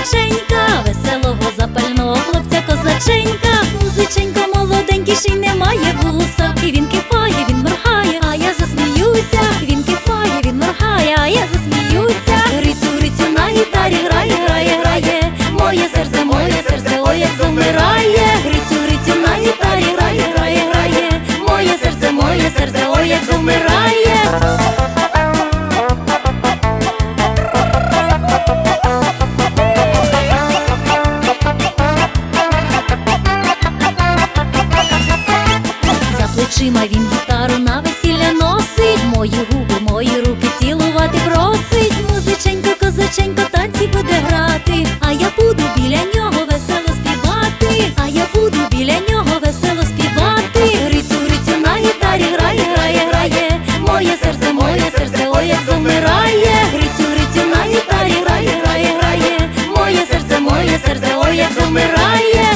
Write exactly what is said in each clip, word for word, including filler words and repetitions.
козаченька, веселого запального хлопця козаченька. Музиченько молоденький, ще й немає вуса, і він кипає, він моргає, а я засміюся. Він кипає, він моргає, а я засміюся. Грицю, Грицю на гітарі грає, грає, грає. Моє серце, моє серце, ой, як замирає. Грицю, Грицю на гітарі грає, грає, грає. Моє серце, моє серце, ой, як замирає. Плечима він гітару на весілля носить, мої губи, мої руки цілувати просить. Музиченько, козаченько, танці буде грати, а я буду біля нього весело співати, а я буду біля нього весело співати. Грицю, Грицю на гітарі грає, грає, грає. Моє серце, моє серце, ой, як замирає. Грицю, Грицю на гітарі грає, грає, грає. Моє серце, моє серце, ой, як замирає.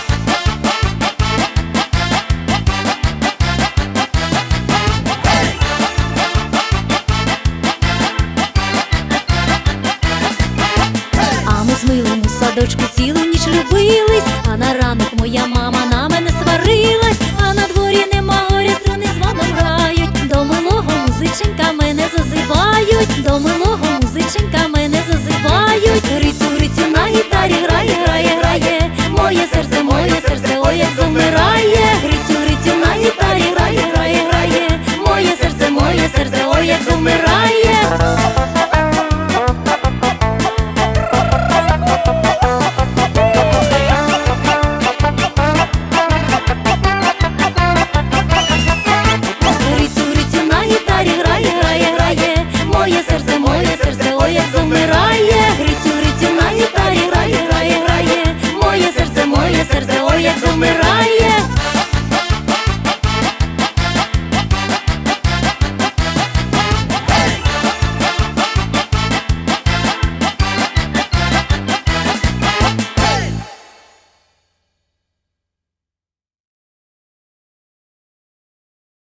З милим у садочку цілу ніч любились, а на ранок моя мама на мене сварилась. А на дворі нема горя, струни дзвоном грають. До милого музиченька мене зазивають, до милого музиченька мене зазивають. Грицю, Грицю на гітарі грає, грає, грає. Моє серце, моє серце, ой, як замирає. Грицю, Грицю на гітарі грає, грає, грає. Моє серце, моє серце, ой, як замирає.